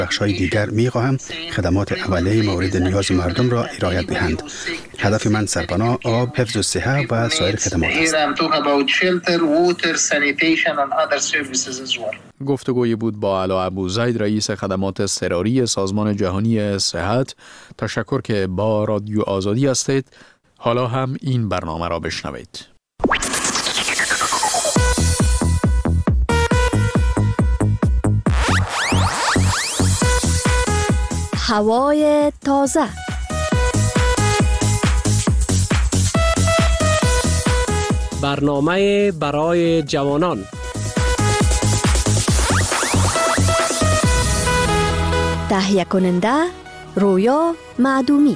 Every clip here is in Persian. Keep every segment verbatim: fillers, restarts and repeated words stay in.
بخش‌های دیگر می‌خواهم خدمات اولیه مورد نیاز مردم را ارائه دهند. هدف من سرپناه، آب، حفظ الصحه و سایر خدمات است. گفتگوی بود با علا ابوزید، رئیس خدمات اضطراری سازمان جهانی صحت. تشکر که با رادیو آزادی هستید. حالا هم این برنامه را بشنوید. هوای تازه. برنامه برای جوانان. تهیه کننده رویا معدومی.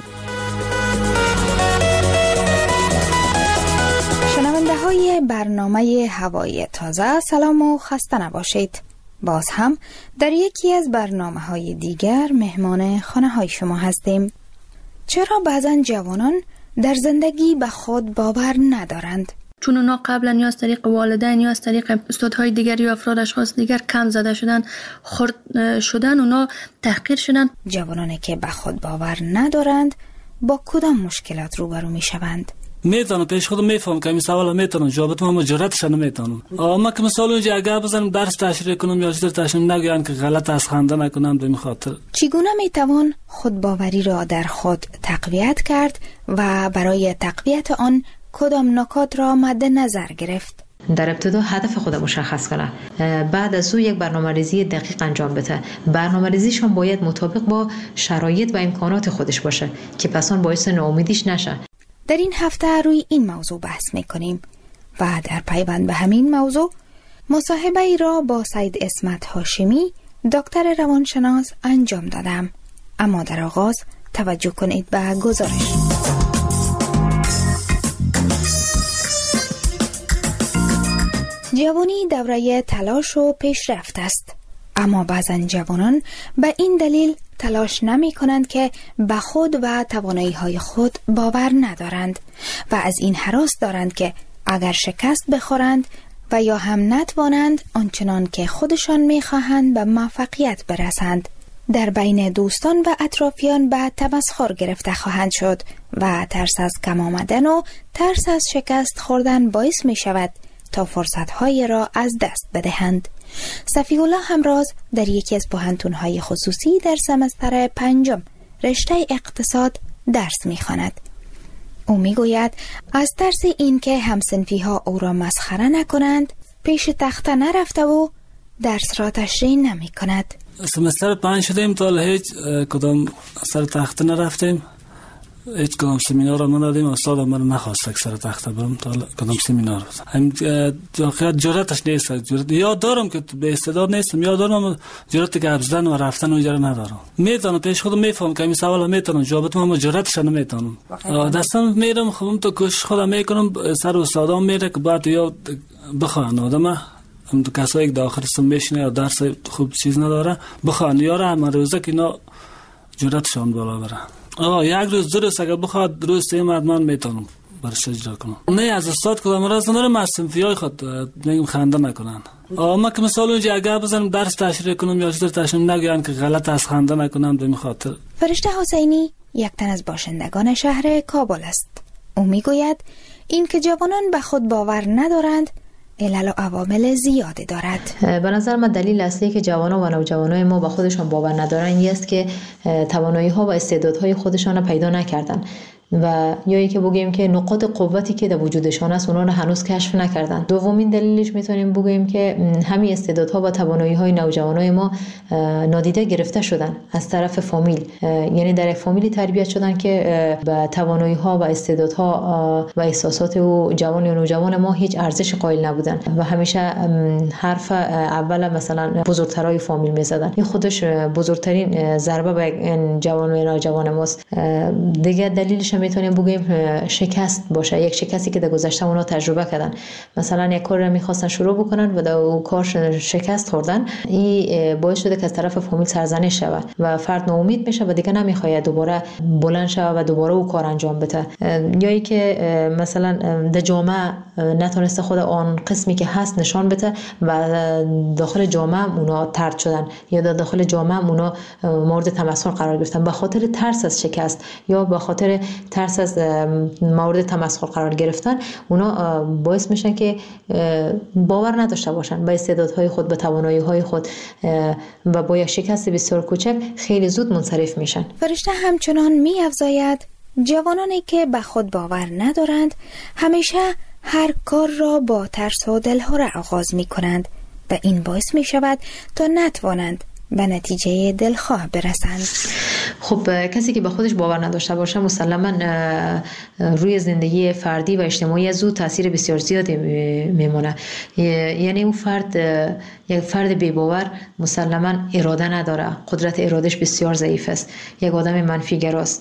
شنونده های برنامه هوای تازه، سلام و خسته نباشید. باز هم در یکی از برنامه های دیگر مهمان خانه های شما هستیم. چرا بعضن جوانان در زندگی به خود باور ندارند؟ چون اونا قبلا یا از طریق والدین یا از طریق استادهای دیگر یا افراد اشخاص دیگر کم زده شدن، خرد شدن، اونا تحقیر شدن. جوانانی که به خود باور ندارند با کدام مشکلات روبرو می شوند؟ میتونم پیش خودم میفهم که این سوال میتونم جوابت ما جرأتش نمیتونم. اما که مثلا اونجا اگه بزنم درس تشریح کنم یا چیز تشریح نگویم که غلط از خنده نکنم به خاطر. چگونه میتوان خود باوری را در خود تقویت کرد و برای تقویت آن کدام نکات را مد نظر گرفت؟ در ابتدا هدف خود مشخص کنه، بعد از او یک برنامه‌ریزی دقیق انجام بده. برنامه‌ریزیش هم باید مطابق با شرایط و امکانات خودش باشه که پس آن باعث ناامیدیش نشه. در این هفته روی این موضوع بحث می‌کنیم و در پیوند به همین موضوع مصاحبه ای را با سید اسمت هاشمی، دکتر روانشناس انجام دادم. اما در آغاز توجه کنید به گزارش. جوانی دوره تلاش و پیشرفت است، اما بعضا جوانان به این دلیل تلاش نمی کنند که به خود و توانایی های خود باور ندارند و از این هراس دارند که اگر شکست بخورند و یا هم نتوانند آنچنان که خودشان می خواهند به موفقیت برسند، در بین دوستان و اطرافیان به تمسخر گرفته خواهند شد و ترس از کم آمدن و ترس از شکست خوردن باعث می شود تا فرصت‌های را از دست بدهند. صفی الله همراز در یکی از پوهنتون‌های خصوصی در سمستر پنجم رشته اقتصاد درس می‌خواند. او می‌گوید از ترس اینکه همسنفی‌ها او را مسخره نکنند پیش تخته نرفته و درس را تشریح نمی‌کند. سمستر پنج شدیم تا هیچ کدام سر تخته نرفتیم، هیچ کدام سمینار را ندادیم. استاد ما نخواست که سر تخته برم تا کدام سمینار. هم واقعیت جرأتش نیست. جرأت یاد دارم که به استعداد نیستم، یاد دارم جرأت گپ زدن و رفتن اونجا ندارم. میتونم پیش خودم میفهم که این سوال میتونم جوابت ما جرأتش نمیتونم. دستم میرم خودم تو کوشش خودم میکنم، سر استادام میره که بعد یا بخوان آدم هم تو کسایی که داخل سم میشینه یا درس خوب چیز نداره بخوان یاره هم روزه که اینا جرأتشون بالا بره. آه یک روز دو روز اگر بخواد روز سه مرد من میتونم برش اجرا کنم. نه از استاد کدام راست ندارم، از صنفیای خود میگم خنده نکنن. آه ما که مثلا اونجا اگر بزنم درس تشریح کنم یا چیز تشریح نگویم که غلط از خنده نکنم به خاطر. فرشته حسینی یک تن از باشندگان شهر کابل است. او میگوید این که جوانان به خود باور ندارند علل و عوامل زیادی دارد. به نظر من دلیل اصلی که جوانان و نوجوانای ما به خودشان باور ندارن این است که توانایی ها و استعدادهای خودشان را پیدا نکردن و یا اینکه بگیم که نقاط قوتی که در وجودشان است اونا رو هنوز کشف نکردن. دومین دلیلش میتونیم بگیم که همین استعدادها و توانایی‌های نوجوانای ما نادیده گرفته شدن از طرف فامیل، یعنی در یک فامیلی تربیت شدن که به توانایی‌ها و استعدادها و احساسات و جوان و نوجوان ما هیچ ارزش قائل نبودن و همیشه حرف اول مثلا بزرگترای فامیل میزدن. این خودش بزرگترین ضربه به جوان و نوجوان ماست. دیگه دلیلش همیشه میتونیم بگیم شکست باشه، یک شکستی که در گذشته اونا تجربه کردن. مثلا یک کار رو میخواستن شروع بکنن و در اون کار شکست خوردن، این باعث شده که از طرف فامیل سرزنش شود و فرد ناامید میشه و دیگه نمیخواد دوباره بلند شود و دوباره اون کار انجام بده. یا ای که مثلا در جامعه نتونسته خود آن قسمی که هست نشان بده و داخل جامعه اونا طرد شدن یا در داخل جامعه اونا مورد تمسخر قرار گرفتن به خاطر ترس از شکست یا به خاطر ترس از مورد تمسخر قرار گرفتن. اونا باعث میشن که باور نداشته باشن به استعدادهای خود، به توانایی‌های خود و با یک شکست بسیار کوچک خیلی زود منصرف میشن. فرشته همچنان می‌افزاید جوانانی که به خود باور ندارند همیشه هر کار را با ترس و دلهره آغاز می کنند و این باعث می شود تا نتوانند به نتیجه دلخواه برسند. خب کسی که به خودش باور نداشته باشه مسلما روی زندگی فردی و اجتماعی از او تاثیر بسیار زیادی میمونه. یعنی اون فرد، یک فرد بی باور مسلما اراده نداره، قدرت ارادش بسیار ضعیف است، یک آدم منفی گراست،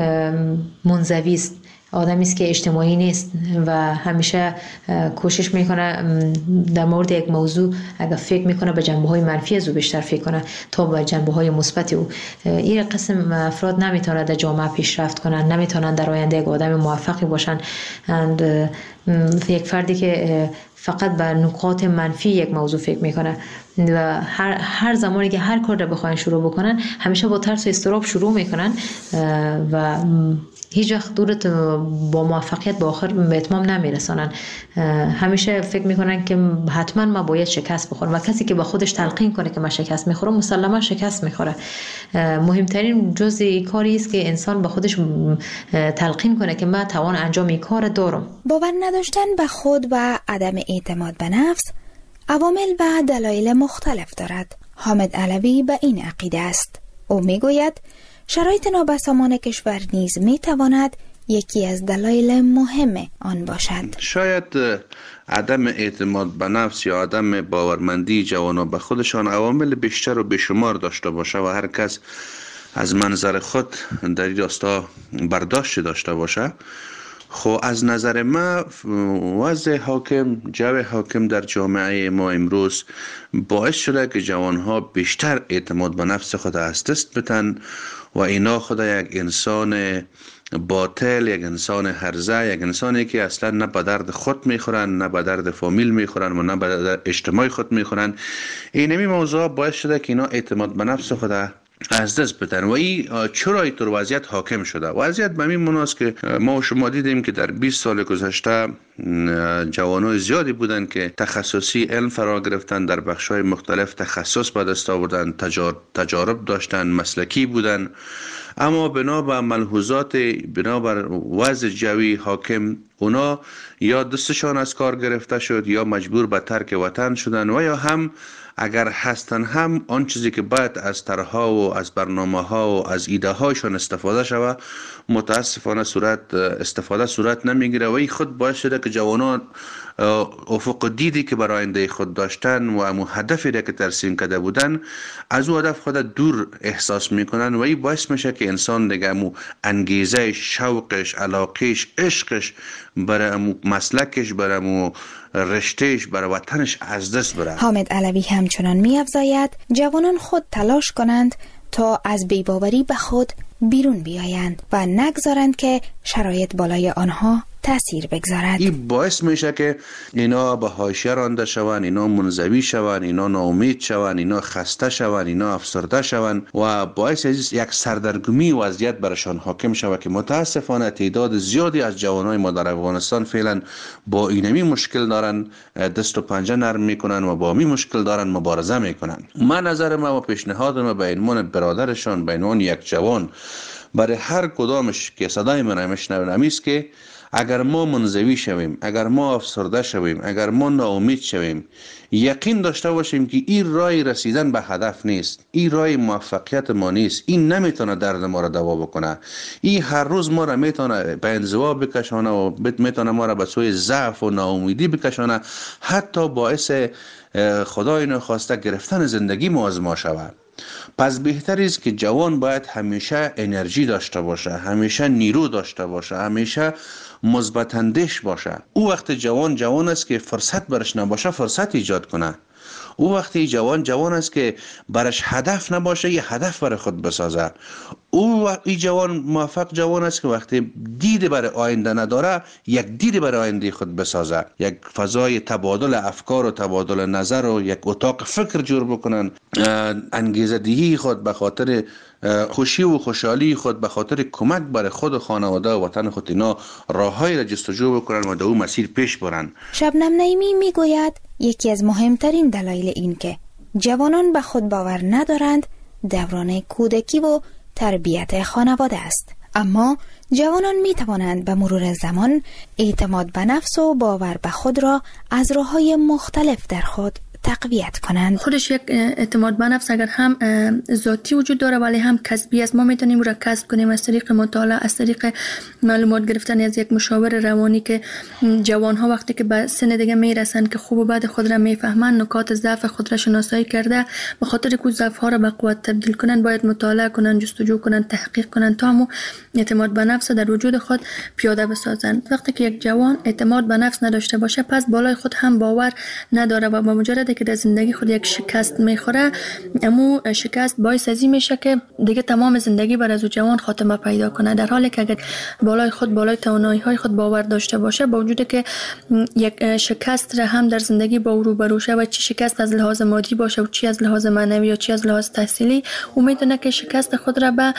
منزوی است، آدمی است که اجتماعی نیست و همیشه کوشش میکنه در مورد یک موضوع اگر فکر میکنه به جنبه‌های منفی از او بیشتر فکر کنه تا به جنبه‌های مثبت او. این قسم افراد نمیتونن در جامعه پیشرفت کنن، نمیتونن در آینده یک آدم موفقی باشن. اند یک فردی که فقط به نکات منفی یک موضوع فکر میکنه و هر هر زمانی که هر کار رو بخواین شروع بکنن همیشه با ترس و اضطراب شروع میکنن و هیچ وقت دورت با موفقیت با آخر به اتمام نمیرسانن. همیشه فکر میکنن که حتما ما باید شکست بخورم و کسی که با خودش تلقین کنه که من شکست میخورم مسلما شکست میخوره. مهمترین جزء کاری است که انسان با خودش تلقین کنه که من توان انجام این کار دارم. باور نداشتن به خود و عدم اعتماد به نفس عوامل و دلایل مختلف دارد. حامد علوی به این عقیده است. او میگوید شرایط نابسامان کشور نیز میتواند یکی از دلایل مهم آن باشد. شاید عدم اعتماد به نفس یا عدم باورمندی جوانان به خودشان عوامل بیشتر و بیشمار داشته باشه و هر کس از منظر خود در این راستا برداشت داشته باشه. خب از نظر ما وضع حاکم، جو حاکم در جامعه ما امروز باعث شده که جوانها بیشتر اعتماد به نفس خود از دست بدن و اینا خود یک انسان باطل، یک انسان هرزه، یک انسانی که اصلا نه به درد خود میخورن، نه به درد فامیل میخورن و نه به درد اجتماع خود میخورن. اینمی موضوع باعث شده که اینا اعتماد به نفس خود از دست بدن و این چرا اینطور وضعیت حاکم شده؟ وضعیت به این مناست که ما و شما دیدیم که در بیست سال گذشته جوانای زیادی بودن که تخصصی علم فرا گرفتن، در بخش‌های مختلف تخصص به دست آوردن، تجارب داشتن، مسلکی بودن، اما بنابر ملحوظات، بنابر وضع جوی حاکم اونا یا دستشان از کار گرفته شد یا مجبور به ترک وطن شدن و یا هم اگر هستن هم آن چیزی که باید از طرح‌ها و از برنامه‌ها و از ایده هایشان استفاده شود متاسفانه صورت استفاده صورت نمیگیره و این خود باعث شده که جوانان افق دیدی که برای آینده خود داشتن و امو هدفی را که ترسیم کرده بودن از او هدف خود دور احساس میکنن و این باعث میشه که انسان دیگه امو انگیزه، شوقش، علاقش، عشقش برای امو مسلکش، برای امو رشتهش، برای وطنش از دست بره. حامد علوی همچنان می‌افزاید جوانان خود تلاش کنند تا از بی‌باوری به خود بیرون بیایند و نگذارند که شرایط بالای آنها تأثیر بگذارد. این باعث میشه که اینا به حاشیه رانده شوند، اینا منزوی شوند، اینا ناامید شوند، اینا خسته شوند، اینا افسرده شوند و باعث از یک سردرگمی وضعیت برشان حاکم شود که متاسفانه تعداد زیادی از جوانای ما در افغانستان فعلا با اینمی مشکل دارن، دست و پنجه نرم میکنن و با می مشکل دارن مبارزه میکنن. من نظر ما و پیشنهاد ما به عنوان برادرشان، به عنوان یک جوان برای هر کدامش که صدای من میشنوند است که اگر ما منزوی شویم، اگر ما افسرده شویم، اگر ما ناامید شویم، یقین داشته باشیم که این راه رسیدن به هدف نیست، این راه موفقیت ما نیست، این نمیتونه درد ما را دوا بکنه، این هر روز ما را میتونه به انزوا بکشانه و میتونه ما را به سوی ضعف و ناامیدی بکشانه، حتی باعث خدای نخواسته گرفتن زندگی ما از ما شود. پس بهتر است که جوان باید همیشه انرژی داشته باشه، همیشه نیرو داشته باشه، همیشه مثبت اندیش باشه. او وقت جوان جوان است که فرصت برش نباشه فرصت ایجاد کنه. او وقتی جوان جوان است که برش هدف نباشه یه هدف برای خود بسازه. او این جوان موفق جوان است که وقتی دید برای آینده نداره یک دید برای آینده خود بسازه، یک فضای تبادل افکار و تبادل نظر و یک اتاق فکر جور بکنن، انگیزه دهی خود به خاطر خوشی و خوشحالی خود به خاطر کمک برای خود و خانواده و وطن خود اینا راههایی را جستجو بکنن و در اون مسیر پیش برن. شبنم نعیمی میگوید یکی از مهمترین دلایل این که جوانان به خود باور ندارند دوران کودکی و تربیت خانواده است. اما جوانان می توانند به مرور زمان اعتماد به نفس و باور به خود را از راه‌های مختلف در خود تقویت کنند. خودش یک اعتماد به نفس اگر هم ذاتی وجود داره ولی هم کسبی است. ما میتونیم را کسب کنیم از طریق مطالعه، از طریق معلومات گرفتن از یک مشاور روانی که جوان ها وقتی که به سن دیگه میرسن که خوب و بد خود را میفهمن، نکات ضعف خود را شناسایی کرده به خاطر که ضعف ها را به قوت تبدیل کنن باید مطالعه کنن، جستجو کنن، تحقیق کنن تا هم اعتماد به نفس در وجود خود پیاده بسازن. وقتی که یک جوان اعتماد به نفس نداشته باشه پس بالای خود هم باور نداره و با مجرد که در زندگی خود یک شکست میخوره امو شکست باعث ازی میشه که دیگه تمام زندگی بر از او جوان خاتمه پیدا کنه. در حالی که اگر بالای خود بالای توانایی های خود باور داشته باشه با وجود که یک شکست را هم در زندگی با او روبرو شه و چی شکست از لحاظ مادی باشه و چی از لحاظ معنوی یا چی از لحاظ تحصیلی او میتونه که شکست خود را به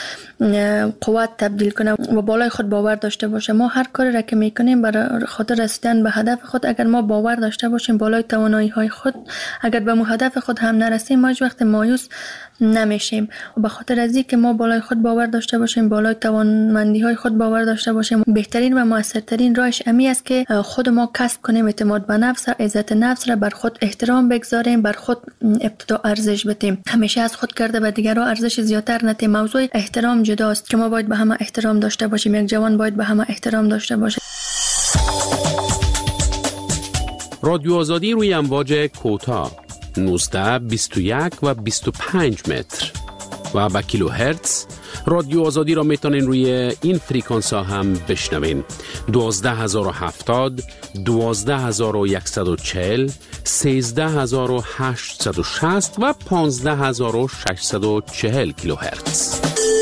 قوت تبدیل کنه و بالای خود باور داشته باشه. ما هر کاری را که میکنیم برای خاطر رسیدن به هدف خود اگر ما باور داشته باشیم بالای توانایی های خود، اگر به هدف خود هم نرسیم ما هیچ وقت مایوس نمیشیم. و به خاطر از اینکه ما بالای خود باور داشته باشیم، بالای توانمندی های خود باور داشته باشیم، بهترین و موثرترین راهش امی است که خود ما کسب کنیم اعتماد به نفس، عزت نفس را بر خود احترام بگذاریم، بر خود ابتدا ارزش بدیم. همیشه از خود کرده به دیگران ارزش زیاتر ندیم. موضوع احترام جداست که ما باید به همه احترام داشته باشیم. یک جوان باید به همه احترام داشته باشه. رادیو آزادی روی امواج کوتاه نوزده، بیست و یک و بیست و پنج متر و با کیلو هرتز. رادیو آزادی را میتونین روی این فریکانس ها هم بشنوین: دوازده هزار و هفتاد، دوازده هزار و صد و چهل، سیزده هزار و هشتصد و شصت و پانزده هزار و ششصد و چهل کیلو هرتز.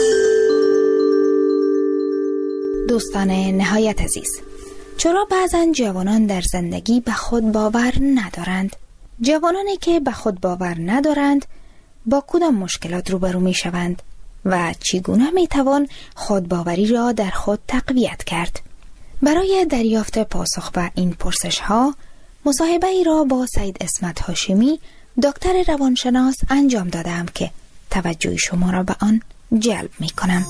دوستان نهایت عزیز، چرا بعضن جوانان در زندگی به خود باور ندارند؟ جوانانی که به خود باور ندارند با کدام مشکلات روبرو می شوند و چگونه می توان خودباوری را در خود تقویت کرد؟ برای دریافت پاسخ به این پرسش ها مصاحبه ای را با سید اسمت هاشمی دکتر روانشناس انجام دادم که توجه شما را به آن جلب می کنم.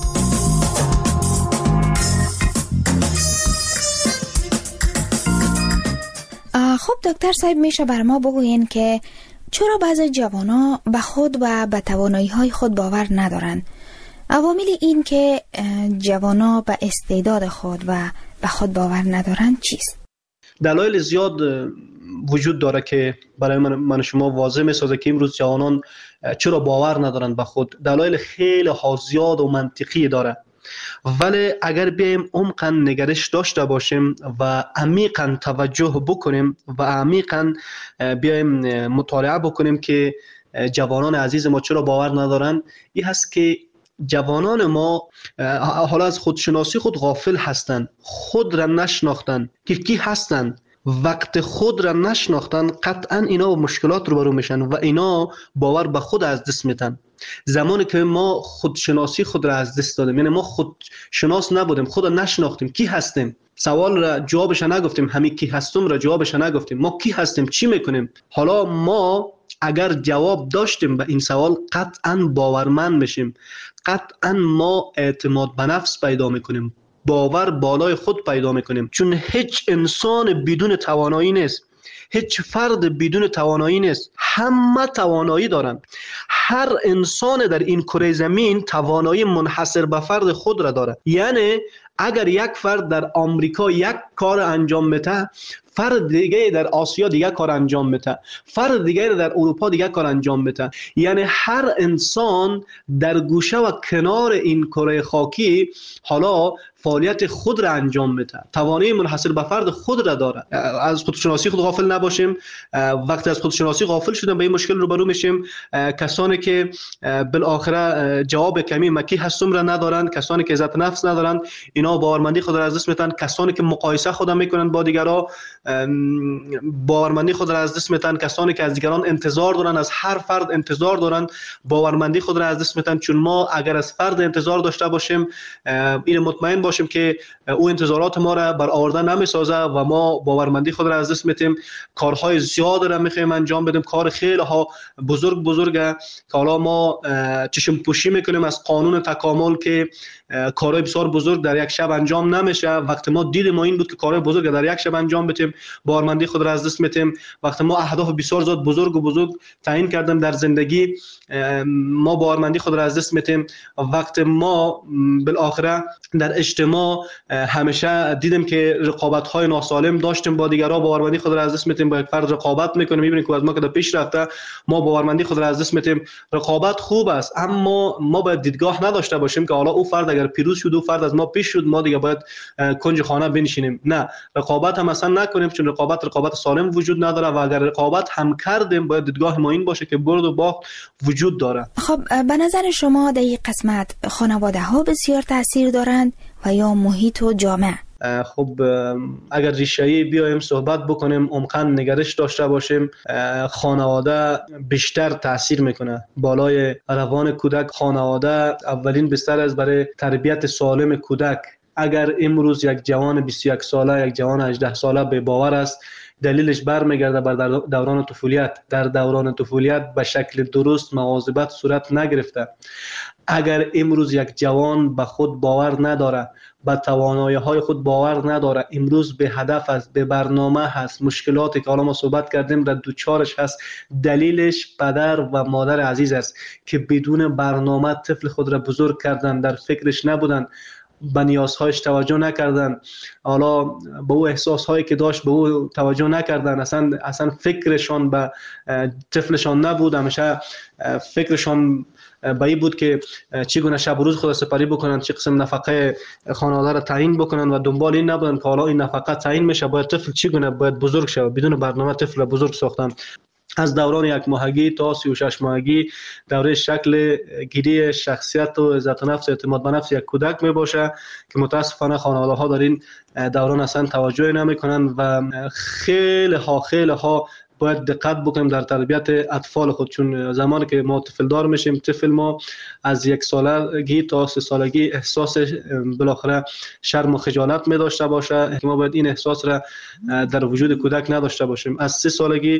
خب دکتر صاحب، میشه بر ما بگوین که چرا بعضی جوانا به خود و به توانایی‌های خود باور ندارند؟ عوامل این که جوانا به استعداد خود و به خود باور ندارند چیست؟ دلایل زیاد وجود داره که برای من, من شما واضح میسازه که امروز جوانان چرا باور ندارند به خود. دلایل خیلی ها زیاد و منطقی داره، ولی اگر بیایم عمقاً نگرش داشته باشیم و عمیقاً توجه بکنیم و عمیقاً بیایم مطالعه بکنیم که جوانان عزیز ما چرا باور ندارن، این هست که جوانان ما حالا از خودشناسی خود غافل هستند، خود را نشناختن که کی هستند. وقت خود را نشناختن قطعا اینا با مشکلات روبرو میشن و اینا باور به خود از دست میدن. زمانی که ما خودشناسی خود را از دست دادیم، یعنی ما خودشناس نبودیم، خود را نشناختیم، کی هستیم، سوال را جوابش نگفتیم، همین کی هستم را جوابش نگفتیم، ما کی هستیم، چی میکنیم. حالا ما اگر جواب داشتیم به این سوال قطعا باورمند میشیم، قطعا ما اعتماد به نفس پیدا میکنیم، باور بالای خود پیدا میکنیم. چون هیچ انسان بدون توانایی نیست، هیچ فرد بدون توانایی نیست، همه توانایی دارند. هر انسان در این کره زمین توانایی منحصر به فرد خود را داره. یعنی اگر یک فرد در آمریکا یک کار انجام بده، فرد دیگه در آسیا دیگه کار انجام بده، فرد دیگه در اروپا دیگه کار انجام بده. یعنی هر انسان در گوشه و کنار این کره خاکی حالا فعالیت خود را انجام بده، توانایی منحصر به فرد خود را داره. از خودشناسی خود غافل نباشیم. وقتی از خودشناسی غافل شدیم به این مشکل روبرو میشیم. کسانی که بالاخره جواب کمی مکی هستم را ندارند، کسانی که عزت نفس ندارند، اینا باورمندی خود را از دست میدن. کسانی که مقایسه خود میکنند با دیگران، باورمندی خود را از دست میدن. کسانی که از دیگران انتظار دارن، از هر فرد انتظار دارن، باورمندی خود را از دست میدن. چون ما اگر از فرد انتظار داشته باشیم، این مطمئن باشیم که او انتظارات ما را برآورده نمیسازه و ما باورمندی خود را از دست میدیم. کارهای زیاد را میخوایم انجام بدیم، کار خیلی ها بزرگ بزرگه که حالا ما چشم پوشی میکنیم از قانون تکامل که کارهای بسیار بزرگ در یک شب انجام نمیشه. وقتی ما دید ما این بود که کارهای بزرگ در یک شب انجام بدیم، باورمندی خود را از دست میدیم. وقتی ما اهداف بسیار زیاد بزرگ و بزرگ تعیین کردیم در زندگی، ما باورمندی خود را از دست میدیم. وقتی ما بالاخره در اجتماع همیشه دیدیم که رقابت های ناسالم داشتیم با دیگران، باورمندی خود را از دست میدیم. با یک فرد رقابت میکنیم، میبینیم که از ما که پیش رفته، ما باورمندی خود را از دست میدیم. رقابت خوب است، اما ما باید دیدگاه نداشته باشیم که حالا او فرد اگر پیروز شد، او فرد از ما پیش شد، ما دیگه باید کنج خانه بنشینیم. نه، رقابت هم اصلا نکنیم، چون رقابت رقابت سالم وجود نداره و اگر رقابت هم کردیم باید دیدگاه ما این باشه که برد و باخت وجود داره. خب به نظر شما در این قسمت خانواده ها بسیار تاثیر دارند و یا محیط و جامعه؟ خب اگر ریشه‌ای بیایم صحبت بکنیم، عمقاً نگرش داشته باشیم، خانواده بیشتر تاثیر میکنه بالای روان کودک. خانواده اولین بستر است برای تربیت سالم کودک. اگر امروز یک جوان بیست و یک ساله، یک جوان هجده ساله به باور است، دلیلش برمیگرده بر دوران طفولیت. در دوران طفولیت به شکل درست مواظبت صورت نگرفته. اگر امروز یک جوان به خود باور نداره، به توانایی‌های خود باور نداره، امروز به هدف است، به برنامه هست، مشکلاتی که حالا ما صحبت کردیم در دوچارش هست، دلیلش پدر و مادر عزیز است که بدون برنامه طفل خود را بزرگ کردن، در فکرش نبودن، به نیازهایش توجه نکردن، حالا به او احساسهایی که داشت به او توجه نکردن، اصلا اصلا فکرشان به طفلشان نبود. همیشه فکرشان به این بود که چگونه شب و روز خود سپری بکنن، چه قسم نفقه خانواده را تعیین بکنن و دنبال این نبودن که حالا این نفقه تعیین میشه، باید طفل چگونه باید بزرگ شه. بدون برنامه طفل را بزرگ ساختن. از دوران یک ماهگی تا سی و شش ماهگی دوره شکل گیری شخصیت و عزت نفس، اعتماد به نفس یک کودک می باشه که متاسفانه خانواده ها در این دوران اصلا توجه نمی کنن و خیلی ها خیلی ها باید دقت بکنیم در تربیت اطفال خود. چون زمانی که ما طفل دار میشیم، طفل ما از یک سالگی تا سه سالگی احساس بالاخره شرم و خجالت می داشته باشه که ما باید این احساس را در وجود کودک نداشته باشیم. از سه سالگی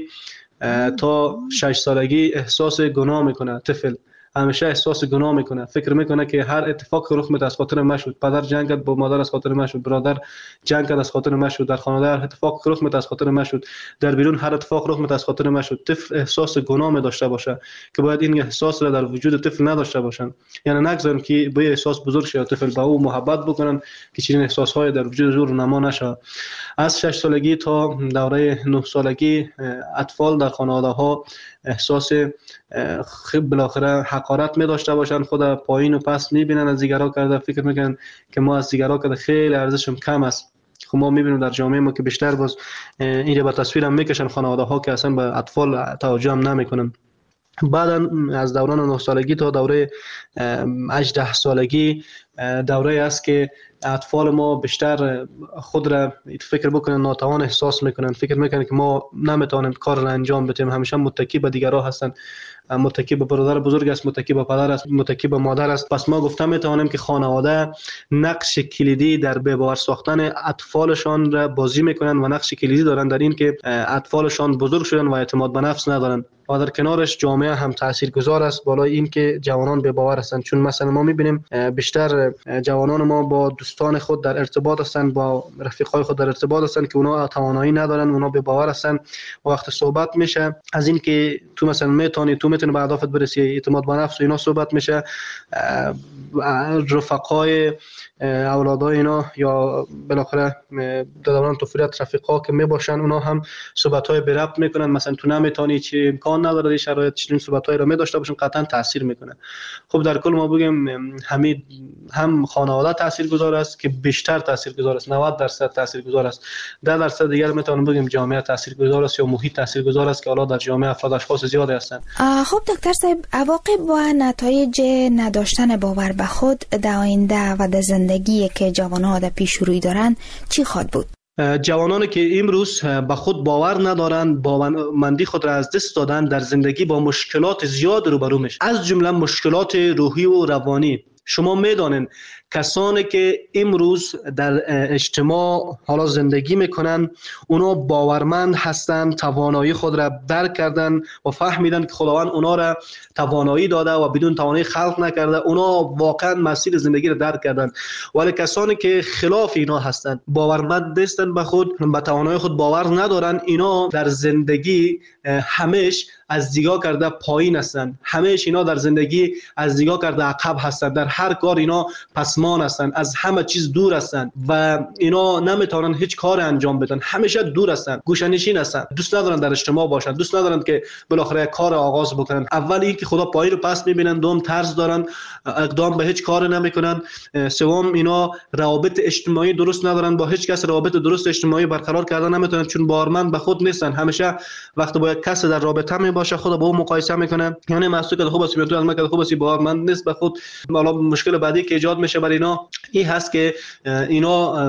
تا شش سالگی احساس گناه میکنه طفل، همیشه احساس گناه میکنه، فکر میکنه که هر اتفاق رخ میده از خاطر من شد، پدر جنگ کرد با مادر از خاطر من شد، برادر جنگ کرد از خاطر من شد، در خانواده هر اتفاق رخ میده از خاطر من شد، در بیرون هر اتفاق رخ میده از خاطر من شد. طفل احساس گناه می داشته باشه که باید این احساس را در وجود طفل نداشته باشن. یعنی نگذاریم که به احساس بزرگ شه، طفل با او محبت بکنن که چنین احساسهای در وجود زور نما نشه. از شش سالگی تا دوره نه سالگی اطفال در خانواده ها احساس خب بالاخره حقارت می داشته باشن، خود پایین و پس میبینن، از دیگران کرده فکر میکنن که ما از دیگران کرده خیلی ارزشم کم است. خب ما میبینیم در جامعه ما که بیشتر باز این رو به تصویر هم میکشن خانواده ها که اصلا به اطفال توجه هم نمیکنن. بعدا از دوران نه سالگی تا دوره هجده سالگی دوره است که اطفال ما بیشتر خود را فکر بکنن ناتوان احساس میکنن، فکر میکنن که ما نمیتونیم کار را انجام بدیم، همیشه متکی به دیگران هستن، متکی به برادر بزرگ است، متکی به پدر است، متکی به مادر است. پس ما گفتم میتوانیم که خانواده نقش کلیدی در به باور ساختن اطفالشان را بازی میکنن و نقش کلیدی دارن در این که اطفالشان بزرگ شدن و اعتماد به نفس ندارن. و در کنارش جامعه هم تاثیرگذار است بالای این که جوانان به باور هستند. چون مثلا ما میبینیم بیشتر جوانان ما با دوستان خود در ارتباط هستند، با رفیقای خود در ارتباط هستند که اونا توانایی ندارن، اونا به باور هستند. وقت صحبت میشه از این که تو مثلا میتونی تو میتونی به اهدافت برسی، اعتماد به نفس و اینا صحبت میشه. رفقای اولادای اینا یا بالاخره دادوان طفولیت رفیقا که میباشن اونا هم صحبت‌های به ربط میکنن، مثلا تو نمیتونی چی امکان نداره این شرایط چنین صحبت‌هایی رو می‌داشته باشن، قطعا تاثیر میکنه. خب در کل ما بگیم همین هم خانواده تاثیرگذار است که بیشتر تاثیرگذار است، نود درصد تاثیرگذار است. ده درصد دیگر میتونم بگیم جامعه تاثیرگذار است یا محیط تاثیرگذار است که حالا در جامعه افراد اشخاص زیاد هستند. خب دکتر صاحب، عواقب و نتایج نداشتن باور به خود در آینده و در زندگی که جوانان در پیش روی دارن چی خواهد بود؟ جوانانی که امروز به خود باور ندارند، باورمندی خود را از دست دادن، در زندگی با مشکلات زیاد روبرو میشن، از جمله مشکلات روحی و روانی. شما میدانید کسانی که امروز در اجتماع حالا زندگی میکنن اونا باورمند هستند، توانایی خود را درک کردن و فهمیدن که خداوند اونا را توانایی داده و بدون توانایی خلق نکرده، اونا واقعا مسیر زندگی را درک کردن. ولی کسانی که خلاف اینا هستند، باورمند نیستند به خود، به توانایی خود باور ندارن، اینا در زندگی همیش از دیگاه کرده پایین هستند، همیش اینا در زندگی از دیگاه کرده عقب هستند، در هر کار اینا پسمان هستند، از همه چیز دور هستند و اینا نمیتونن هیچ کار انجام بدن، همیشه دور هستند، گوشه‌نشین هستند، دوست ندارن در اجتماع باشن، دوست ندارن که بالاخره کار آغاز بکنن. اول این که خدا پایین رو پس میبینن، دوم طرز دارن، اقدام به هیچ کار نمیکنن، سوم اینا روابط اجتماعی درست ندارن، با هیچ کس روابط درست اجتماعی برقرار کردن نمیتونن چون باورمند به خود نیستن. همیشه وقتی با یک کس در رابطه می باشه خود با اون مقایسه میکنه، یعنی مسئول که خوب است میتونه از من خوب است باورمند نیست به خود. حالا مشکل بعدی که ایجاد میشه برای اینا این هست که اینا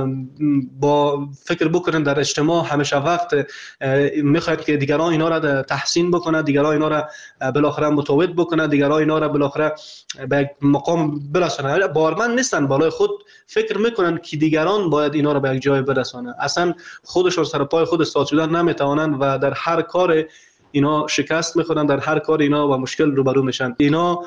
با فکر بکنن در اجتماع همیشه وقت میخواد که دیگران اینا را تحسین بکنه، دیگران اینا را بالاخره متوجه بکنه، دیگران اینا را بالاخره به مقام برسونه. باورمند نیستن، بالای خود فکر میکنن که دیگران باید اینا را به یک جای برسونه، اصلا خودشون سر پای خود استاد شدن نمیتوانند و در هر کار اینا شکست میخورن، در هر کار اینا با مشکل روبرو میشن. اینا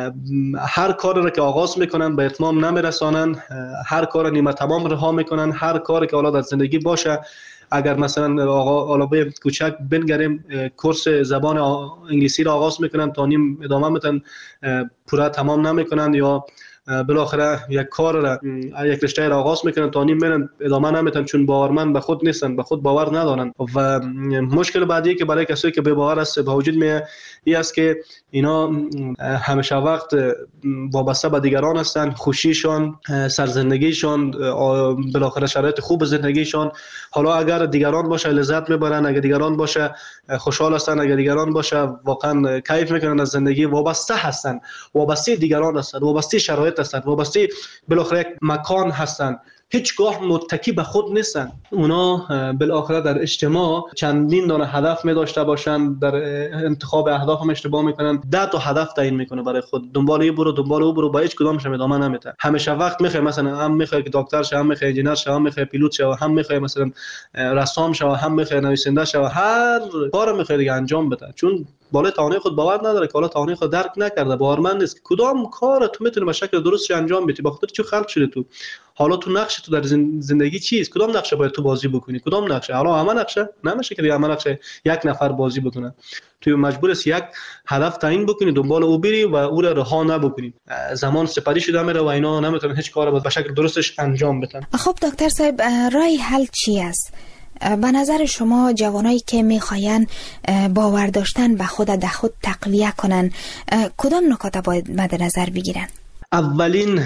هر کار را که آغاز میکنن به اتمام نمیرسانن، هر کار نیمه تمام رها میکنن، هر کاری که حالا در زندگی باشه، اگر مثلا آقا علاوه کوچک بنگریم کورس زبان انگلیسی را آغاز میکنن تا نیم ادامه میتن پورا تمام نمیکنن، یا بالاخره یک کار را یک رشته را آغاز میکنن تا نیم میرن ادامه نمیتن چون باورمند به خود نیستن، به خود باور ندارن. و مشکل بعدی که برای کسایی که به باور است به وجود میاد این است که اینا همیشه وقت وابسته به دیگران هستن، خوشیشان، سرزندگیشان، بالاخره شرایط خوب زندگیشان، حالا اگر دیگران باشه لذت میبرن، اگر دیگران باشه خوشحال هستن، اگر دیگران باشه واقعا کیف میکنن از زندگی، وابسته هستن، وابسته دیگران هستن، وابسته شرایط هستن، وابسته بالاخره یک مکان هستن، هیچگاه متکی به خود نیستن. اونا بالاخره در اجتماع چندین دانه هدف می داشته باشن، در انتخاب اهداف هم اشتباه میکنن، ده تا هدف تعیین میکنه برای خود، دنبال این برو دنبال اون برو، با هیچ کدامش ادامه نمیده. همیشه وقت میخواد مثلا هم میخواد که دکتر شه، هم میخواد انجینر شه، هم میخواد پیلوت شه، هم میخواد مثلا رسام شه، هم میخواد نویسنده شه، هر کار میخواد دیگه انجام بده، چون بالای توانایی خود باور نداره که حالا توانایی خود درک نکرده، باورمند نیست کدام کار تو میتونی به شکل درست انجام بدی، بخاطر چی خلق شده تو، حالا تو نقش تو در زندگی چیست، کدام نقشه باید تو بازی بکنی، کدام نقشه، حالا همه نقشه نمیشه که همه نقشه یک نفر بازی بکنه، تو مجبور است یک هدف تعیین بکنی، دنبال او بری و او را رها نبکنی. زمان سپری شده میره و اینا نمیتونن هیچ کاری به شکل درستش انجام بدن. خب دکتر صاحب، راه حل چی است؟ به نظر شما جوانایی که میخواین باور داشتن به خود در خود تقویه کنن کدام نکات باید مد نظر بگیرن؟ اولین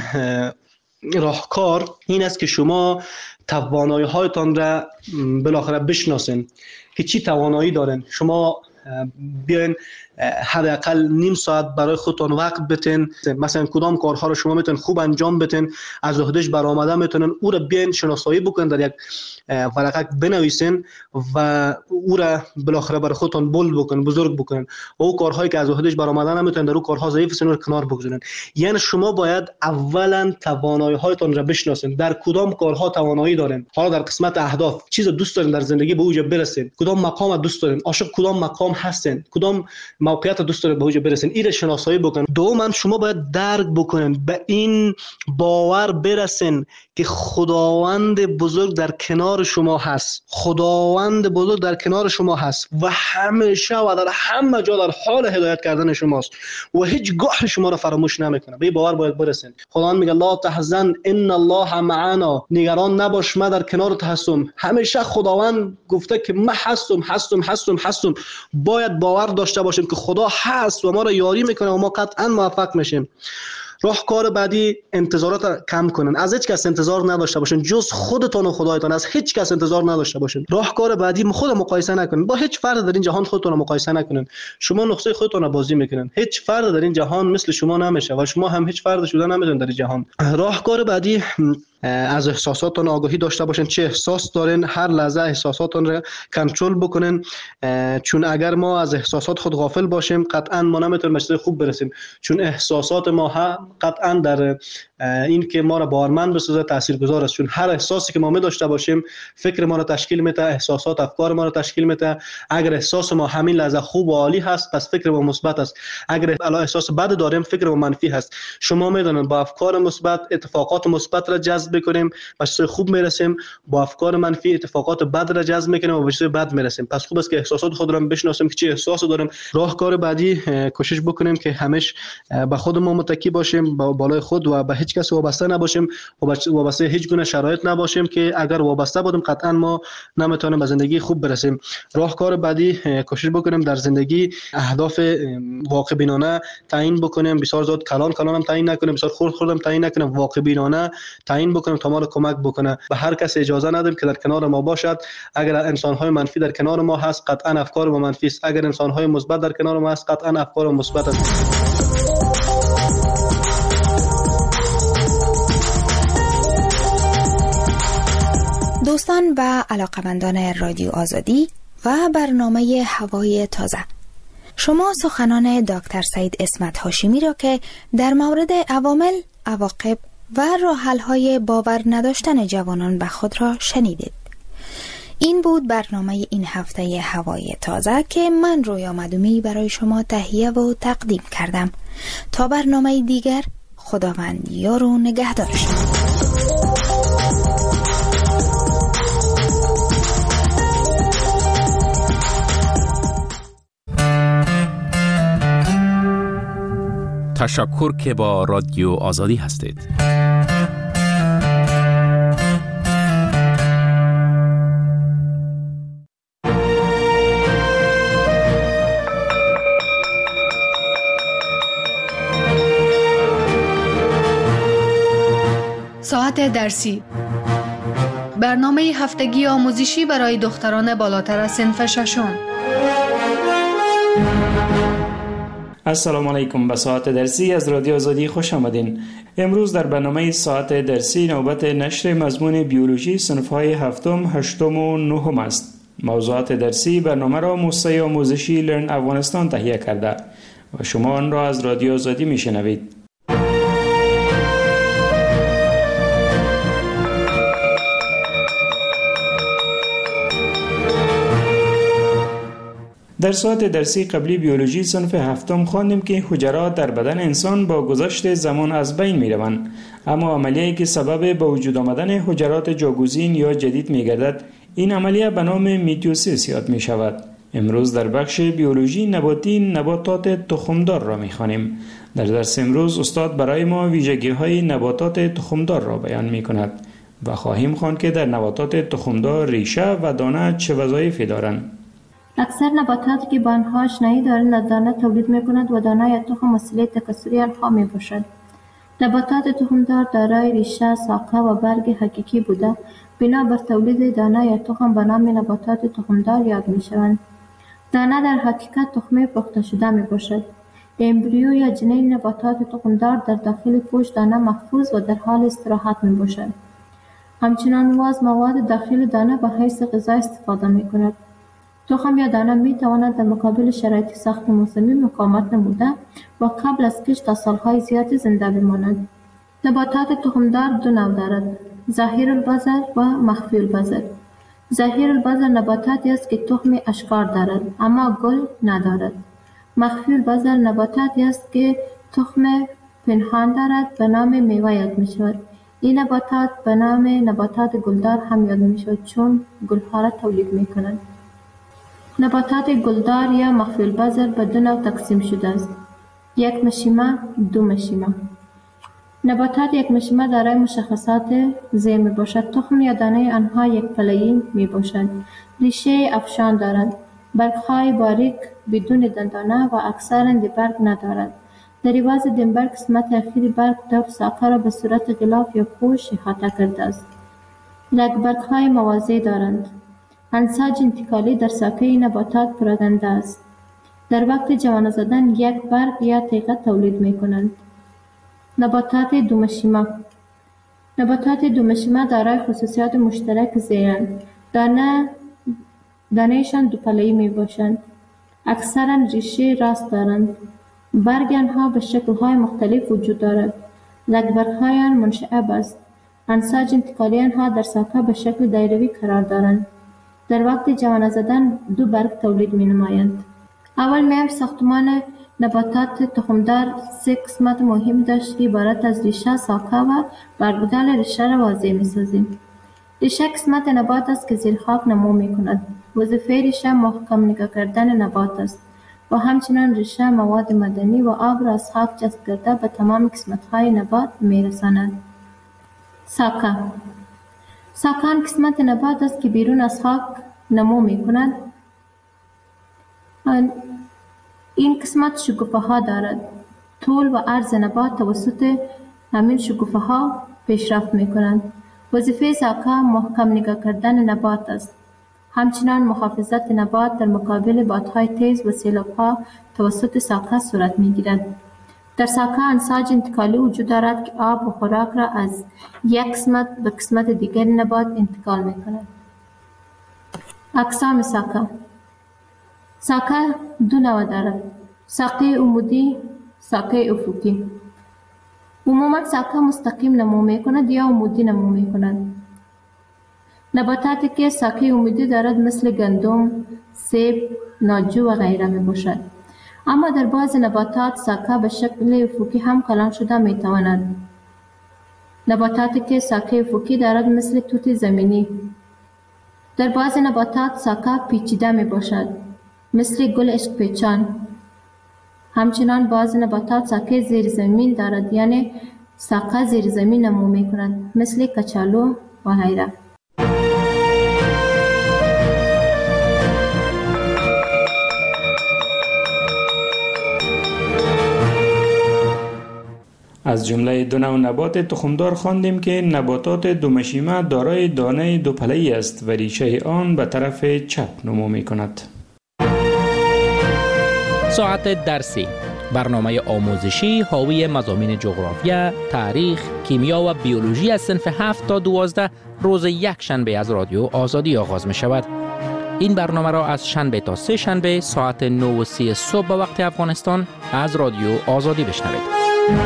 راهکار این است که شما توانایی هایتان را بالاخره بشناسین که چی توانایی دارن. شما بیاین حداقل نیم ساعت برای خودتون وقت بتین، مثلا کدام کارها رو شما میتونن خوب انجام بدین، از عهدهش برآمده میتونن او را بیاین شناسایی بکنن، در یک ورقه بنویسین و او را بالاخره برای خودتون بولد بکنن، بزرگ بکنن. او کارهایی که از عهدهش برآمده نمیتونن در او کارها ضعیف هستن رو کنار بگذارن. یعنی شما باید اولا توانایی هایتون را بشناسین، در کدام کارها توانایی دارین، حالا در قسمت اهداف چیز دوست دارین در زندگی به اوج برسین، کدام مقام دوست دارین، عاشق کدام مقام کدام هستن، کدام موقعیت دوست داره به اوج برسن، این شناسایی بکنن. دوم شما باید درک بکنن، به این باور برسن که خداوند بزرگ در کنار شما هست، خداوند بزرگ در کنار شما هست و همیشه و در همه جا در حال هدایت کردن شماست و هیچ گاه شما را فراموش نمیکنه. به باور باید برسن. خداوند میگه لا تحزن ان الله معنا، نگران نباش من در کنارت هستم. همیشه خداوند گفته که من هستم هستم هستم هستم. باید باور داشته باشیم که خدا هست و ما را یاری میکنه و ما قطعا موفق میشیم. راهکار بعدی انتظارات کم کنن، از هیچ کس انتظار نداشته باشین جز خودتون و خدایتان، از هیچ کس انتظار نداشته باشین. راهکار بعدی خود مقایسه نکنین، با هیچ فرد در این جهان خودتون رو مقایسه نکنین. شما نقطه خودتون رو بازی میکنین، هیچ فرد در این جهان مثل شما نمیشه و شما هم هیچ فرد شده نمیتونین در این جهان. راهکار بعدی از احساساتتون آگاهی داشته باشین، چه احساس دارین هر لحظه احساساتتون رو کنترل بکنین، چون اگر ما از احساسات خود غافل باشیم قطعا ما نمیتونیم به چیز خوب برسیم، چون احساسات ما هم قطعا در این که ما را باورمند بسازه تاثیرگذار است. چون هر احساسی که ما می داشته باشیم فکر ما را تشکیل میده، احساسات افکار ما را تشکیل میده. اگر احساس ما همین لحظه خوب و عالی هست پس فکر ما مثبت است، اگر احساس بد داریم فکر ما منفی هست. شما میدونید با افکار مثبت اتفاقات مثبت را جذب بکنیم به چیز خوب میرسیم، با افکار منفی اتفاقات بد را جذب میکنیم و به چیز بد میرسیم. پس خوب است که احساسات خود را بشناسیم که چه احساسی داریم. راهکار بعدی کوشش بکنیم که همیشه به خودمون متکی باشیم، با بالای خود و به هیچ کس وابسته نباشیم و وابسته هیچ گونه شرایط نباشیم که اگر وابسته بودیم قطعا ما نمیتونیم به زندگی خوب برسیم. راهکار بعدی کوشش بکنیم در زندگی اهداف واقع بینانه تعیین بکنیم، بسیار زیاد کلان کلان هم تعیین نکنیم، بسیار خرد خرد هم تعیین نکنیم، واقع بینانه تعیین بکنیم تا ما رو کمک بکنه. به هر کس اجازه ندیم که در کنار ما باشد. اگر انسان‌های منفی در کنار ما هست قطعا افکار ما منفی است، اگر انسان‌های مثبت در کنار ما هست قطعا افکار ما مثبت است. دوستان و علاقمندان رادیو آزادی و برنامه هوای تازه، شما سخنان دکتر سعید اسمت هاشمی را که در مورد عوامل، عواقب و راه‌حل‌های باور نداشتن جوانان به خود را شنیدید. این بود برنامه این هفته هوای تازه که من رویا مدومی برای شما تهیه و تقدیم کردم. تا برنامه دیگر، خداوند یار و نگهدار شما. تشکر که با رادیو آزادی هستید. ساعت درسی، برنامه هفتگی آموزشی برای دختران بالاتر از صنف ششم. السلام علیکم، به ساعت درسی از رادیو آزادی خوش آمدین. امروز در برنامه ساعت درسی نوبت نشر مضمون بیولوژی صنف‌های هفتم، هشتم و نهم است. موضوعات درسی برنامه را موسسه آموزشی لرن افغانستان تهیه کرده و شما آن را از رادیو آزادی میشنوید. در ساعت درسی قبلی بیولوژی صنف هفتم خواندیم که حجرات در بدن انسان با گذشت زمان از بین می روند، اما عملیه‌ای که سبب به وجود آمدن حجرات جاگزین یا جدید می گردد این عملیه به نام میتوسیس یاد می شود. امروز در بخش بیولوژی نباتی نباتات تخمدار را می خوانیم. در درس امروز استاد برای ما ویژگی‌های نباتات تخمدار را بیان می کند و خواهیم خواند که در نباتات تخمدار ریشه و دانه چه وظایفی دارند. اکثر نباتاتی که با آنها آشنایی دارند از دانه تولید می‌کنند و دانه یا تخم وسیله تکثری آنها می‌باشد. نباتات تخمدار دارای ریشه، ساقه و برگ حقیقی بوده بنا بر تولید دانه یا تخم به نام نباتات تخمدار یاد می‌شوند. دانه در حقیقت تخمه پخته شده می‌باشد. امبریو یا جنین نباتات تخمدار در داخل پوست دانه محفوظ و در حال استراحت می‌باشد. همچنان واز مواد داخل دانه به حیث غذا استفاده می‌کند. تخم یا دانه می تواند در مقابل شرایط سخت موسمی مقاومت نموده و قبل از کشت تا سالهای زیادی زنده بماند. نباتات تخمدار دو نوع دارد: ظاهر البذر و مخفی البذر. ظهیر البذر نباتاتی است که تخم اشکار دارد اما گل ندارد. مخفی البذر نباتاتی است که تخم پنهان دارد به نام میوه یاد می شود. این نباتات به نام نباتات گلدار هم یاد می شود چون گلها را تولید می کنند. نباتات گلدار یا مخفی البذر به دو نوع تقسیم شده است. یک مشیمه، دو مشیمه. نباتات یک مشیمه دارای مشخصات زیر می باشد. تخم یا دانه آنها یک پله‌ای می باشد. ریشه افشان دارند. برگ‌های باریک بدون دندانه و اکثرا برگ ندارد. در عوض دنبر قسمت اخیری برگ دو ساقه را به صورت غلاف یا پوش احاطه کرده است. رگبرگ‌های موازی دارند. انساج انتقالی در ساقه این نباتات پراکنده است. در وقت جوانه زدن یک برگ یا تیغه تولید می کنند. نباتات دومشیمه. نباتات دومشیمه دارای خصوصیات مشترک زیرند. دانه دانهشان دو پله‌ای می باشند. اکثرا ریشه راست دارند. برگ آنها به شکل‌های مختلف وجود دارد. رگبرگ‌های آن منشعب است. انساج انتقالی آنها در ساقه به شکل دایروی قرار دارند. در وقت جوانه زدن دو برگ تولید می نمایند. اول میم ساختمان نباتات تخمدار سه قسمت مهم داشت که عبارت از ریشه، ساقه و برگودل ریشه را واضح می سازیم. ریشه قسمت نبات است که زیر خاک نمو می کند. وظیفه ریشه محکم نگاه کردن نبات است و همچنان ریشه مواد معدنی و آب را از خاک جذب کرده به تمام قسمت‌های نبات می رساند. ساقه. ساقه آن قسمت نبات است که بیرون از خاک نمو می کند. این قسمت شکوفه ها دارد. طول و عرض نبات توسط همین شکوفه ها پیشرفت می کنند. وظیفه ساقه محکم نگاه کردن نبات است. همچنان محافظت نبات در مقابل بادهای تیز و سیلاب‌ها توسط ساقه صورت می‌گیرد. در ساقه انساج انتقالی وجود دارد که آب و خوراک را از یک قسمت به قسمت دیگر نبات انتقال می‌کند. اقسام ساقه. ساقه دو نوع دارد: ساقه عمودی، ساقه افقی. عموما ساقه مستقیم نمو می‌کند یا عمودی نمو می‌کند. نباتاتی که ساقه عمودی دارد مثل گندم، سیب، ناجو و غیره می باشد. اما در بعض نباتات ساقه به شکل افقی هم کلان شده می تواند. نباتاتی که ساقه افقی دارد مثل توت زمینی. در بعض نباتات ساقه پیچیده می باشد مثل گل عشق پیچان. همچنان بعض نباتات ساقه زیر زمین دارد، یعنی ساقه زیر زمین نمو می کند مثل کچالو و غیره. از جمله دو نوع نبات تخمدار خواندیم که نباتات دومشیمه دارای دانه دو پله‌ای است و ریشه آن به طرف چپ نمو می کند. ساعت درسی، برنامه آموزشی حاوی مضامین جغرافیا، تاریخ، کیمیا و بیولوژی از صنف هفت تا دوازده روز یک شنبه از رادیو آزادی آغاز می شود. این برنامه را از شنبه تا سه شنبه ساعت نه و سی صبح به وقت افغانستان از رادیو آزادی بشنوید.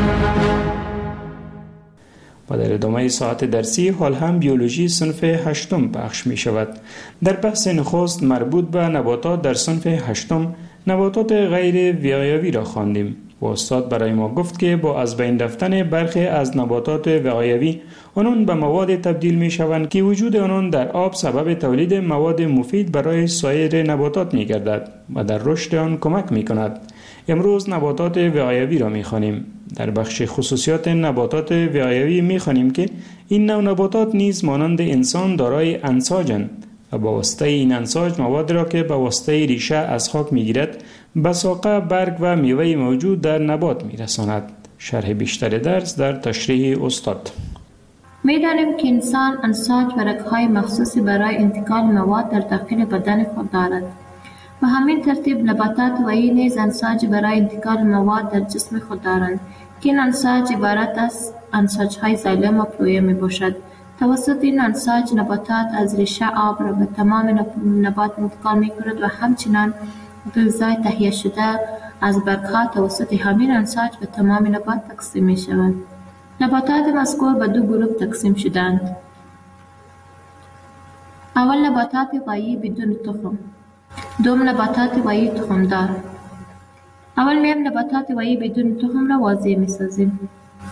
و در ادامه ساعت درسی حال هم بیولوژی صنف هشتم پخش می شود. در بحث نخست مربوط به نباتات در صنف هشتم نباتات غیر وقایوی را خواندیم و استاد برای ما گفت که با از بین رفتن برخی از نباتات وقایوی آنان به مواد تبدیل می شوند که وجود آنان در آب سبب تولید مواد مفید برای سایر نباتات می گردد و در رشد آن کمک می کند. امروز نباتات وقایوی را می خوانیم. در بخش خصوصیات نباتات وقایوی می خوانیم که این نوع نباتات نیز مانند انسان دارای انساجند و با واسطه این انساج مواد را که با واسطه ریشه از خاک می گیرد به ساقه، برگ و میوه موجود در نبات می رساند. شرح بیشتر درس در تشریح استاد. می دانیم که انسان انساج و رگ‌های مخصوصی برای انتقال مواد در داخل بدن خود دارد. و همین ترتیب نباتات و این نیز انساج برای انتقال مواد در جسم خود دارند که این انساج عبارت از انساج‌های زایلم و پلویه می باشد. توسط این انساج نباتات از ریشه آب را به تمام نبات انتقال می کند و همچنان غذای تهیه شده از برگ‌ها توسط همین انساج به تمام نبات تقسیم می شود. نباتات مذکور به دو گروه تقسیم شدند. اول نباتات غایی بدون تخم. دوم نباتات غایی تخمدار. اول میم نباتات غایی بدون تخم را واضح می سازیم.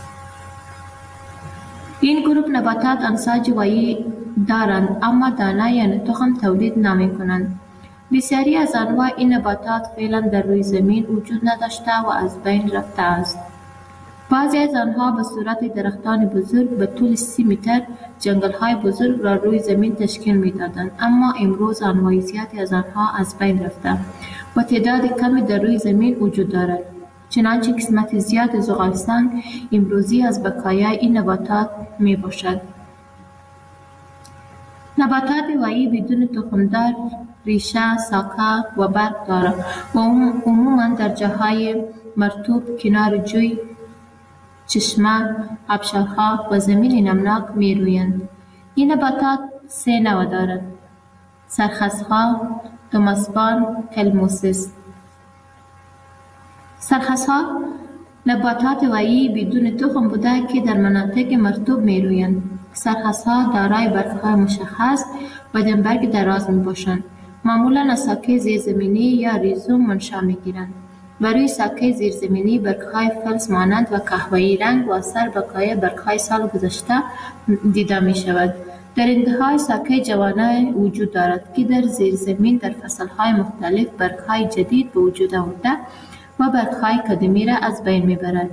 این گروه نباتات انساج غایی دارند اما دانه یعنی تخم تولید نمی کنند. بسیاری از انواع این نباتات فعلا در روی زمین وجود نداشته و از بین رفته است. بعضی از آنها به صورت درختان بزرگ به طول سی متر جنگل های بزرگ را روی زمین تشکیل می دادند، اما امروز انواع زیادی از آنها از بین رفته و تعداد کمی در روی زمین وجود دارد. چنانچه قسمت زیاد زغالسنگ امروزی از بقایای این نباتات می باشد. نباتات غایی بدون تخمدار ریشه، ساقه و برگ دارد و عموما در جاهای مرطوب، کنار جوی، چشمه، آبشارها و زمین نمناک می رویند. این نباتات سه نوع دارد: سرخسها، توماسبان، کلموسیس. سرخسها نباتات غایی بدون تخم بوده که در مناطق مرطوب می رویند. سرخسها دارای برگ‌های مشخص و دمبرگ دراز می باشند. معمولا از ساکه زیرزمینی یا ریزوم منشأ می گیرند. بر روی ساکه زیرزمینی برگ‌های فلز مانند و قهوه‌ای رنگ و اثر بقای برگ‌های سال گذشته دیده می شود. در انتهای ساکه جوانه وجود دارد که در زیرزمین در فصل‌های مختلف برگ‌های جدید به وجود آورده و برگ‌های قدیمی را از بین می برد.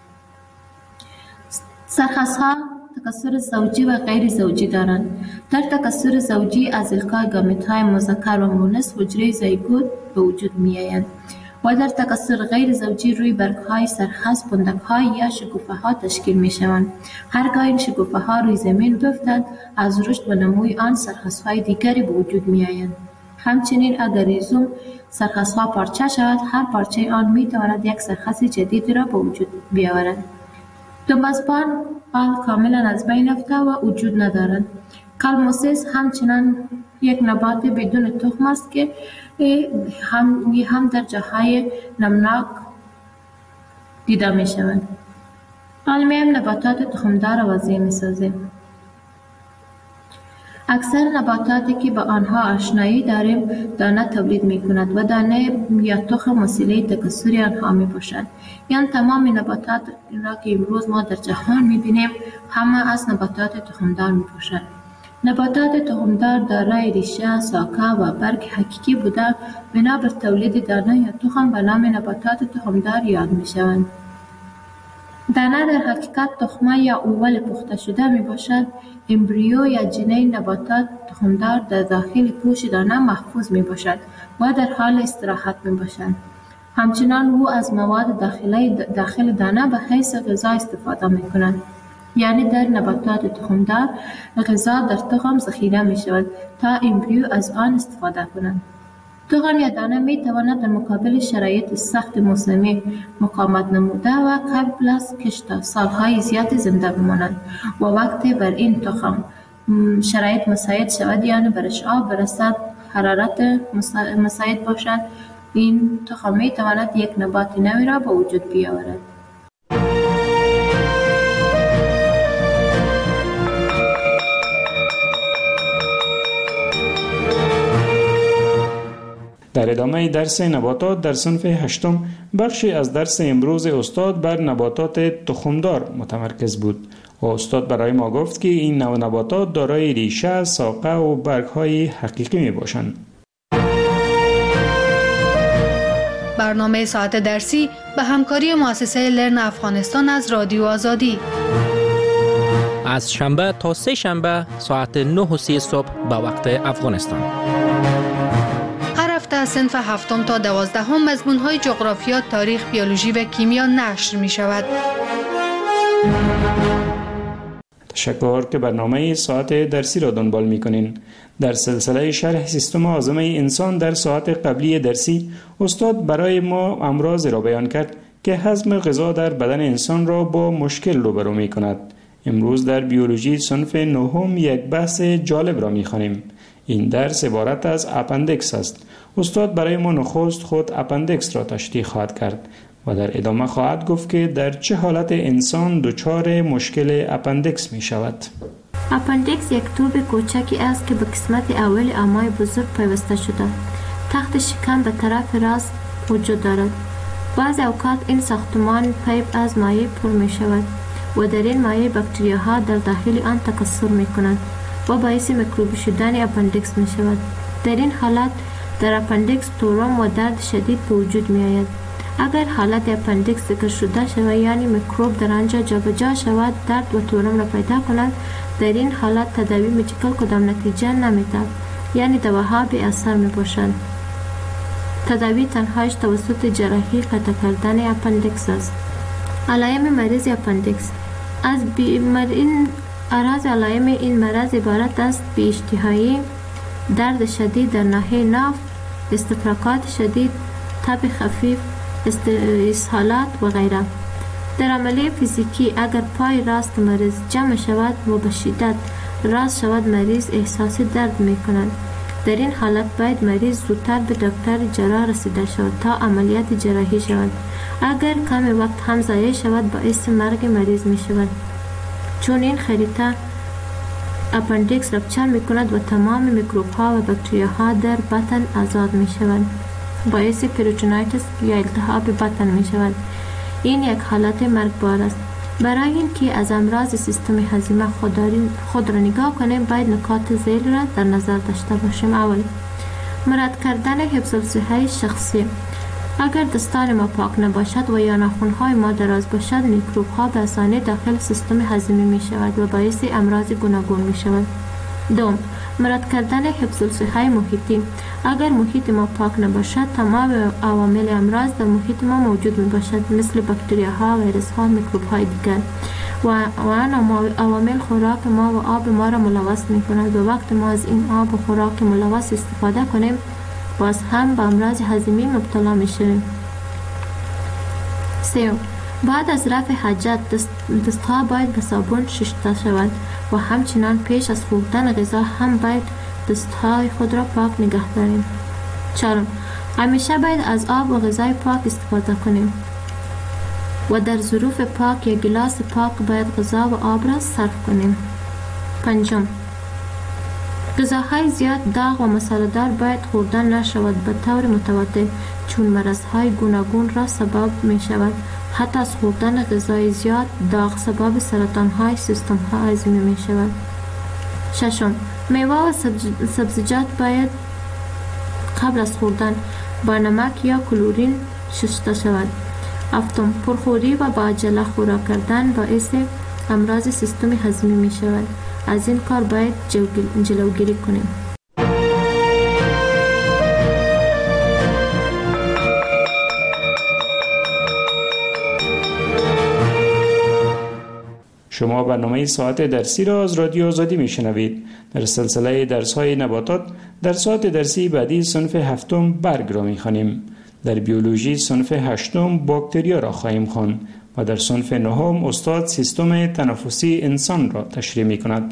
سرخسها تکثر زوجی و غیر زوجی دارند. در تکثر زوجی از القای گامیت‌های مذکر و مؤنث حجره زیگوت به وجود می‌آیند و در تکثر غیر زوجی روی برگ‌های سرخس پوندک‌های یا شکوفه‌ها تشکیل می‌شوند. هرگاه این شکوفه‌ها روی زمین بیفتند، از رشد و نموی آن سرخس‌های دیگری به وجود می‌آیند. همچنین اگر ریزوم سرخس‌ها پارچه شود، هر پارچه آن می‌تواند یک سرخس جدید را به وجود بیاورد. توماسبان آن کاملا از بین رفته و وجود ندارد. کلموسیس همچنان یک نبات بدون تخم است که هم هم در جاهای نمناک دیده می شود. علمیم نباتات تخمدار را وضعی می سازیم. اکثر نباتاتی که با آنها آشنایی داریم دانه تولید می کند و دانه یا تخم وسیله تکثر آنها می باشد. یعنی تمام نباتات را که امروز ما در جهان می بینیم همه از نباتات تخمدار می باشد. نباتات تخمدار دارای ریشه، ساقه و برگ حقیقی بوده بنا بر تولید دانه یا تخم به نام نباتات تخمدار یاد می شوند. دانه در حقیقت تخمه یا اول پخته شده می باشد. امبریو یا جنین نباتات تخمدار در داخل پوش دانه محفوظ می باشد و در حال استراحت می باشد. همچنان او از مواد داخلی داخل دانه به حیث غذا استفاده می کند. یعنی در نباتات تخمدار غذا در تخم ذخیره می شود تا امبریو از آن استفاده کنند. تخم یا دانه می تواند در مقابل شرایط سخت موسمی مقاومت نموده و قبل از کشت سالهای زیاد زنده بماند و وقتی بر این تخم شرایط مساعد شود، یعنی برش آب برسد، حرارت مساعد باشد، این تخم می تواند یک نبات نوی را به وجود بیاورد. در ادامه درس نباتات در صنف هشتم بخشی از درس امروز استاد بر نباتات تخمدار متمرکز بود و استاد برای ما گفت که این نوع نباتات دارای ریشه، ساقه و برگ‌های حقیقی می باشند. برنامه ساعت درسی به همکاری مؤسسه لرن افغانستان از رادیو آزادی از شنبه تا سه شنبه ساعت نه و سی صبح به وقت افغانستان. از صنف هفتم تا دوازدهم مضمون‌های جغرافیا، تاریخ، بیولوژی و کیمیا نشر می شود. تشکر که برنامه ساعت درسی را دنبال می کنین. در سلسله شرح سیستم هاضمه انسان در ساعت قبلی درسی استاد برای ما امراض را بیان کرد که هضم غذا در بدن انسان را با مشکل روبرو می کند. امروز در بیولوژی صنف نهم یک بحث جالب را می خوانیم. این درس عبارت از اپندکس است. استاد برای ما نخست خود اپندکس را تشریح خواهد کرد و در ادامه خواهد گفت که در چه حالت انسان دچار مشکل اپندکس می شود. اپندیکس یک توب کوچکی است که به قسمت اول امعای بزرگ پیوسته شده. تخت شکم به طرف راست وجود دارد. بعض اوقات این ساختمان پیپ از مایع پر می شود و در این مایع باکتریاها در داخل آن تکثر می کنند و باعث میکروبی شدن اپندیکس می شود. در این حالت در اپندیکس تورم و درد شدید به وجود می آید. اگر حالت اپندیکس ذکر شده شود یعنی میکروب در آنجا جابجا شود، درد و تورم را پیدا کند، در این حالت تداوی مدیکال کدام نتیجه نمیدهد، یعنی دواها بی اثر می باشد. تداوی تنهایش توسط جراحی قطع کردن اپندیکس است. علائم مریض اپندیکس از بیماری این اعراض علائم این مرض عبارت است: بی اشتهایی، درد شدید در ناحیه ناف، استفراغات شدید، تب خفیف، اسهالات و غیره. در عملیه فیزیکی اگر پای راست مریض جمع شود و به شدت راست شود، مریض احساس درد می کند. در این حالت باید مریض زودتر به دکتر جراح رسیده شود تا عملیات جراحی شود. اگر کم وقت هم ضایع شود باعث مرگ مریض می شود، چون این خریطه اپندیکس رپچر می کند و تمام میکروب ها و باکتریا ها در بطن آزاد می شوند. باعث پریتونایتس یا التهاب بطن می شود. این یک حالت مرگبار است. برای اینکه از امراض سیستم هضمی خود را نگاه کنیم باید نکات ذیل را در نظر داشته باشیم. اول، مراد کردن حفظ الصحه شخصی. اگر دستان ما پاک نباشد و یا ناخن‌های ما دراز باشد، میکروب ها به آسانی داخل سیستم هضمی می شود و باعث امراض گوناگون می شود. دوم، مراد کردن حفظ الصحه محیطی. اگر محیط ما پاک نباشد، تمام عوامل امراض در محیط ما موجود می باشد، مثل باکتریاها، ویروس ها، میکروب های دیگر و آن عوامل خوراک ما و آب ما را ملوث می کند و وقت ما از این آب و خوراک ملوث استفاده کنیم باز هم به امراض هضمی مبتلا می شویم. سوم، بعد از رفع حاجت دست دستها باید به صابون شسته شود و همچنان پیش از خوردن غذا هم باید دستهای خود را پاک نگه داریم. چهارم، همیشه باید از آب و غذای پاک استفاده کنیم و در ظروف پاک یا گلاس پاک باید غذا و آب را صرف کنیم. پنجم، غذاهای زیاد داغ و مساله‌دار باید خوردن نشود به طور متواتر، چون مرضهای گوناگون را سبب می شود. حتی از خوردن غذای زیاد داغ سبب سرطان‌های سیستم هضمی می شود. ششم، میوه و سبزیجات باید قبل از خوردن با نمک یا کلورین شسته شود. هفتم، پرخوری و با عجله خوراک کردن باعث امراض سیستم هضمی می شود. از این کار باید جلوگیری کنیم. شما برنامه ساعت درسی را از رادیو آزادی میشنوید. در سلسله درس های نباتات در ساعت درسی بعدی صنف هفتم برگ را میخوانیم. در بیولوژی صنف هشتم باکتریا را خواهیم خواند و در صنف نهم استاد سیستم تنفسی انسان را تشریح میکند.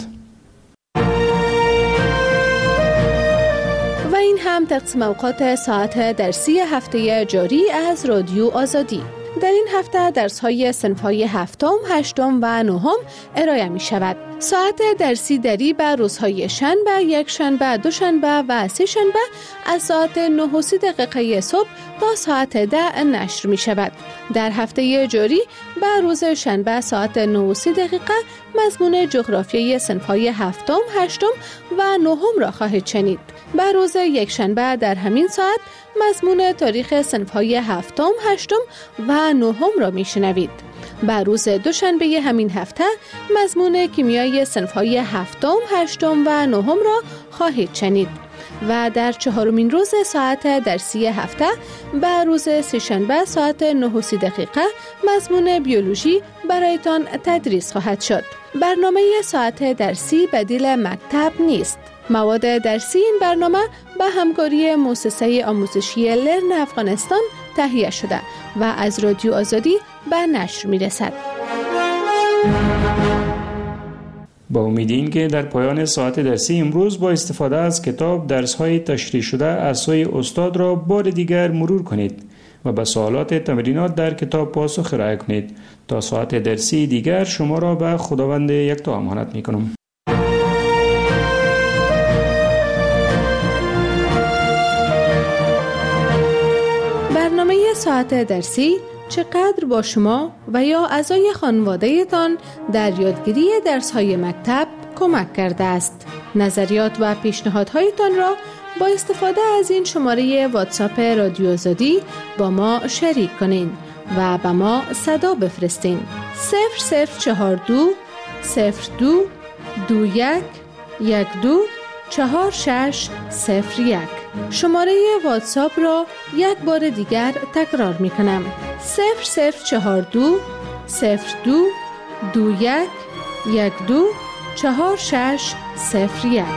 و این هم تقسیم اوقات ساعت درسی هفته جاری از رادیو آزادی. در این هفته درس‌های صنف‌های هفتم، هشتم و نهم ارائه می شود. ساعت درسی دری به روزهای شنبه، یک شنبه، دو شنبه و سه شنبه از ساعت نه و سی دقیقه صبح تا ساعت ده نشر می شود. در هفته جاری به روز شنبه ساعت نه و سی دقیقه مضمون جغرافیای صنف‌های هفتم، هشتم و نهم را خواهید شنید. به روز یک شنبه در همین ساعت مضمون تاریخ صنف‌های هفتم، هشتم و نهم را میشنوید. به روز دوشنبه همین هفته مضمون کیمیای صنف‌های هفتم، هشتم و نهم را خواهید شنید. و در چهارمین روز ساعت درسی هفته به روز سه‌شنبه ساعت نه و سی دقیقه مضمون بیولوژی برایتان تدریس خواهد شد. برنامه ساعت درسی بدیل مکتب نیست. مواد درسی این برنامه به همکاری مؤسسه آموزشی لرن افغانستان تهیه شده و از رادیو آزادی به نشر می رسد. با امید این که در پایان ساعت درسی امروز با استفاده از کتاب درس‌های تشریح شده از سوی استاد را بار دیگر مرور کنید و به سوالات تمرینات در کتاب پاسخ ارائه کنید. تا ساعت درسی دیگر شما را به خداوند یکتا امانت می کنم. ساعت درسی چقدر با شما و یا اعضای خانواده تان در یادگیری درس‌های مکتب کمک کرده است. نظریات و پیشنهادهایتان را با استفاده از این شماره واتساپ رادیو آزادی با ما شریک کنین و به ما صدا بفرستین. صفر صفر چهار دو صفر دو دو یک یک دو چهار شش صفر یک. شماره واتساپ را یک بار دیگر تکرار می کنم. صفر صفر چهار دو صفر دو دو یک یک دو چهار شش صفر یک.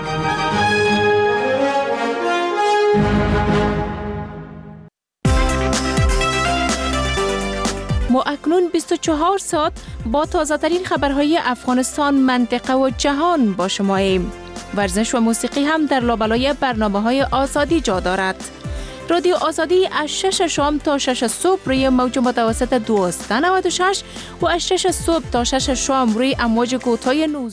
ما اکنون بیست و چهار ساعت با تازه ترین خبرهای افغانستان، منطقه و جهان با شماییم. ورزش و موسیقی هم در لابلای برنامه‌های آزادی جا دارد. رادیو آزادی از شش شام تا شش صبح روی موج متوسط دویست و نود و شش و از شش صبح تا شش شام روی امواج کوتاه نوزده